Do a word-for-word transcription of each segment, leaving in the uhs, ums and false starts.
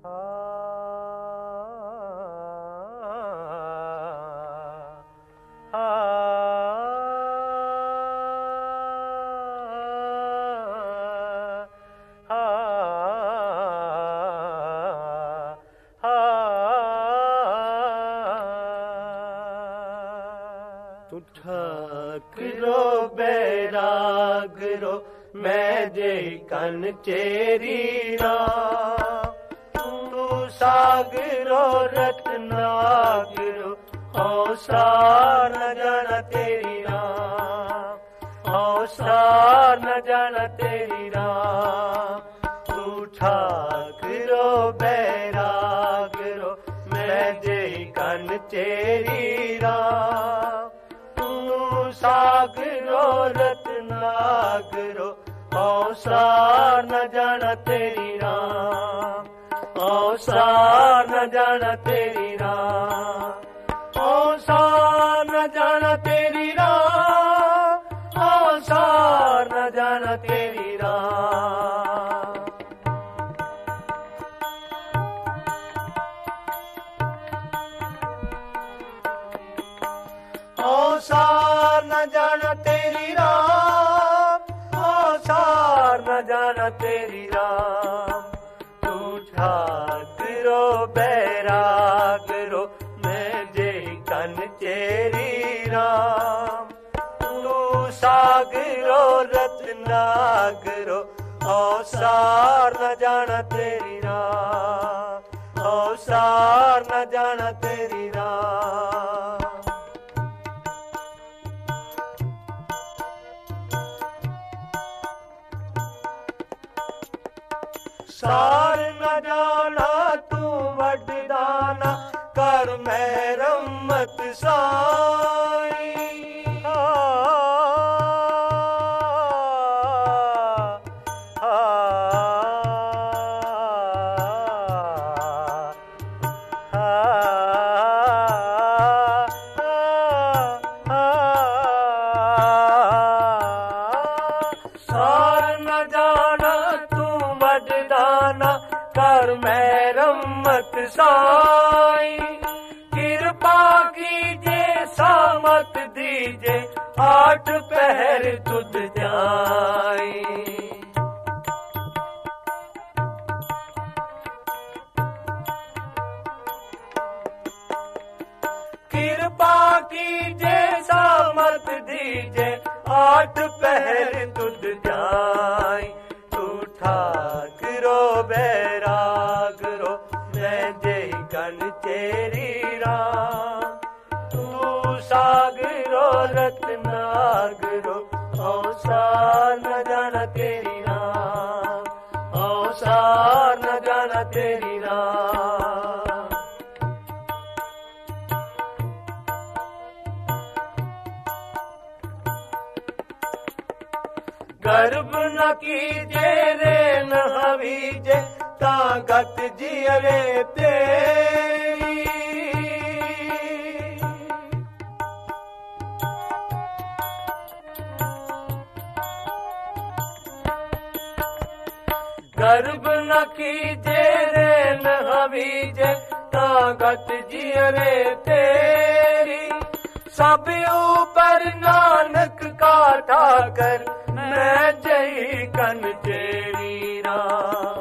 ठाकरो बैरागरो मैं जे कन चेरी राम तू सागरो रत्नागरो हौसा न जाना तेरी राम हौसा न जाना तेरी राम तू ठाकरो बैरागरो मैं जे कन चेरी राम सागरो रत्नागरो हौसा न जाना तेरी राम हौसा न जाना तेरी राम हौसा न जाना तेरी राम हौसा न जाना तेरी राम हौसा न जाना तेरी राम हौसा न जाना तेरी राम तू ठाकरो बैरागरो मैं जे कन चेरी राम तू सागरो रत्नागरो हौसा न जाना तेरी राम हौसा न जाना तेरी राम सार न जाना तू वडदाना कर मैं रमत साई हा हा कर मैं रमत साई कृपा कीजे सामत दीजे आठ पहर तुझ जाई कृपा कीजे सामत दीजे आठ पहर तुझ जाई तू ठाकरो बैरागरो मैं जे कन चेरी राम तू सागरो रत्नागरो हौसा न जाना तेरी राम हौसा न जाना तेरी राम गर्भ न कीजे रे न हवीजे ताकत जियरे तेरी गर्भ न कीजे रे न हवीजे ताकत जियरे तेरी सब ऊपर नानक का ठाकर मैं जय कन तेरी राम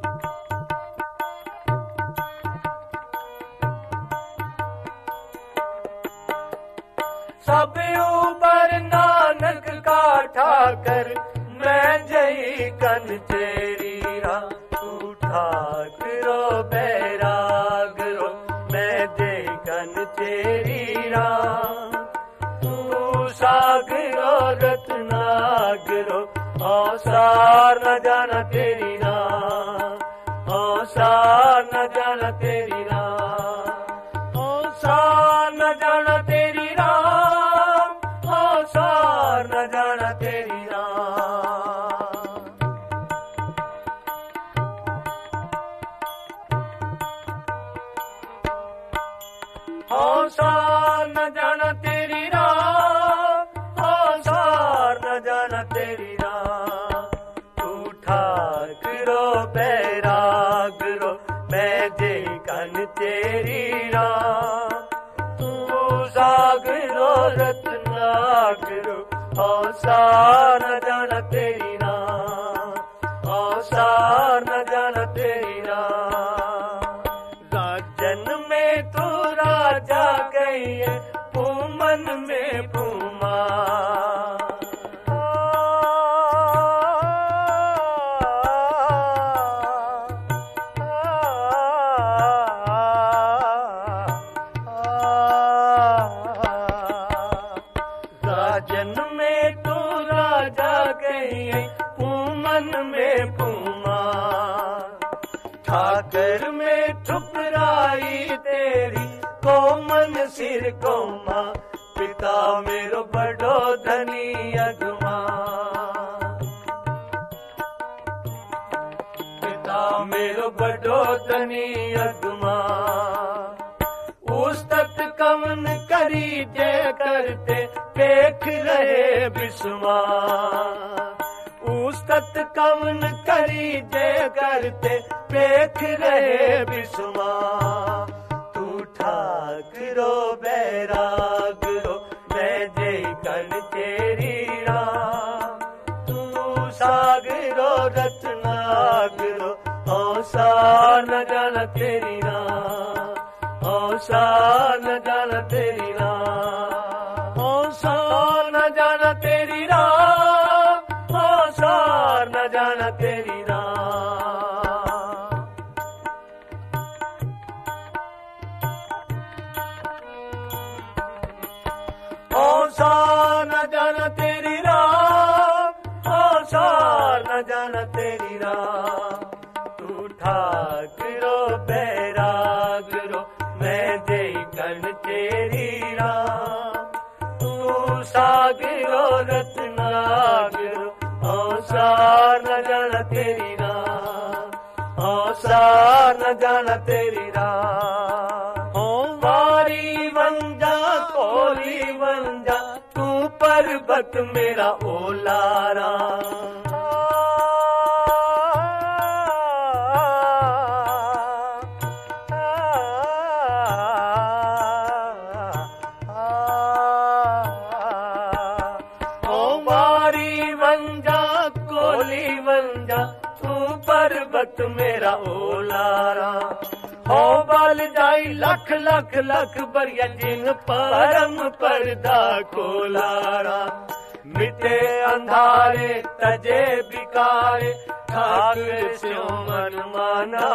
सब ऊपर नानक का ठाकर मैं जय कन तेरी राम तू ठाकरो बैरागरो मैं जय कन तेरी राम तू सागरो रत्नागरो हौसा न जाना तेरी राम हौसा न जाना तेरी राम हौसा न जाना तेरी राम हौसा न जाना तेरी राम हौसा न जाना तेरी राम हौसा न जाना तेरी राम तू ठाकरो बैरागरो मैं जे कन तेरी राम। तू सागरो रत्नागरो औसार न जाना तेरी राम, औसार न जाना तेरी राम। राजन में तू राजा गई है, पूमन में पूमा। राजन में तू राजा गई है, पूमन में पूमा। ठाकर में ठुकराई तेरी कोमन सिर कोमा। पिता मेरो बड़ो धनी अगमा, पिता मेरो बड़ो धनी अगमा। उस तत कवन करी जय करते पेख रहे बिस्मा। उस तत कवन करी जय करते पेख रहे बिस्मा। तू ठाकरो बैरागरो मैं जय कन तेरी राम। तू सागरो रत्नागरो औसार न जाना तेरी राम, औसार न जाना तेरी राम, औसार न जाना तेरी राम, औसार न जाना तेरी राम। औसार न जाना तेरी राम, औसार न जाना तेरी राम। तू ठाकरो बैरागरो मैं जय कन तेरी राम। तू सागरो रत्नागरो औसार न जाना तेरी राम, औसार न जाना तेरी राम। हो वारी वंजा कोली वंजा तू पर्वत मेरा ओलारा। पर्वत मेरा ओलारा। हो बाल जाई लख लख लख बरिया जिन परम पर्दा खोलारा। मिटे अंधारे तजे बिकारे ठाकुर स्यो मन माना।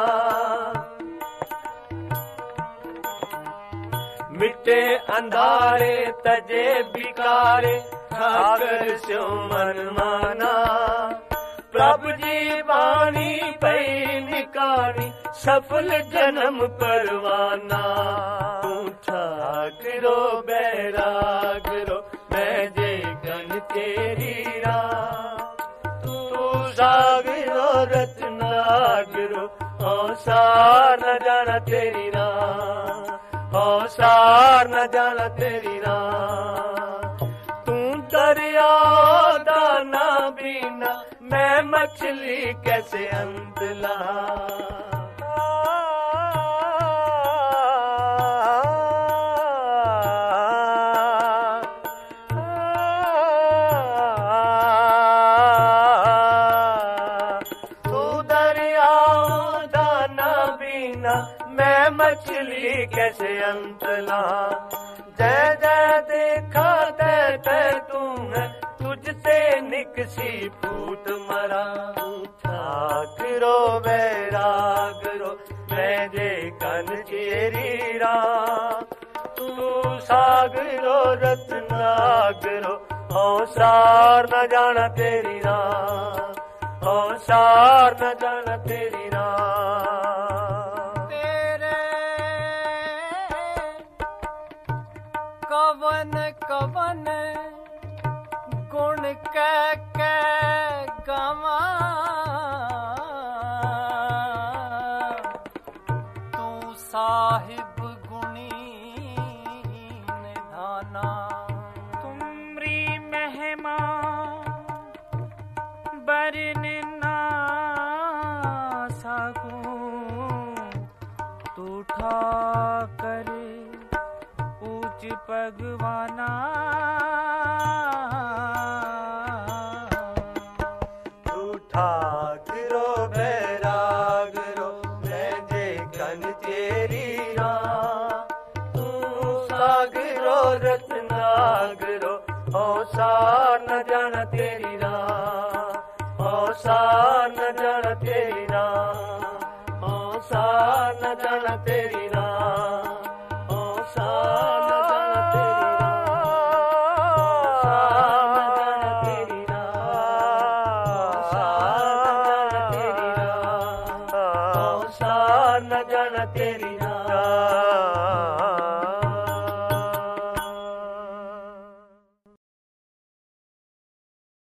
मिटे अंधारे तजे बिकारे ठाकुर स्यो मन माना। प्रभु जी बाणी पई निकाली सफल जन्म परवाना। तू ठाकरो बैरागरो मैं जे कन तेरी राम। तू सागरो रत्नागरो औसार न जाना तेरी राम, औसार न जाना तेरी राम। तू दरिया दाना बीना मैं मछली कैसे अंतला। तू दरियाओं दाना बीना मैं मछली कैसे अंतला। जय जय देखा तय तय तू है तुझसे निकसी फूट मरा। ठाकरो बैरागरो मैं जे कन तेरी राम। तू सागरो रत्नागरो औसार न जाना तेरी राम, औसार न जाना तेरी राम। तेरे कवन कवन गुण कह कह गावा। तू साहिब गुणी निधाना। तुमरी महिमा बरन ना सागू। तू ठा करे ऊंच पगवाना ठाकरो बैरागरो मैं जे कन तेरी रा तू सागरो रत्नागरो ओ सार न जान तेरी रा ओ सार न जान तेरी रा ओ सार न जान तेरी रा ओ सार न जान तेरी रा न जान तेरी रा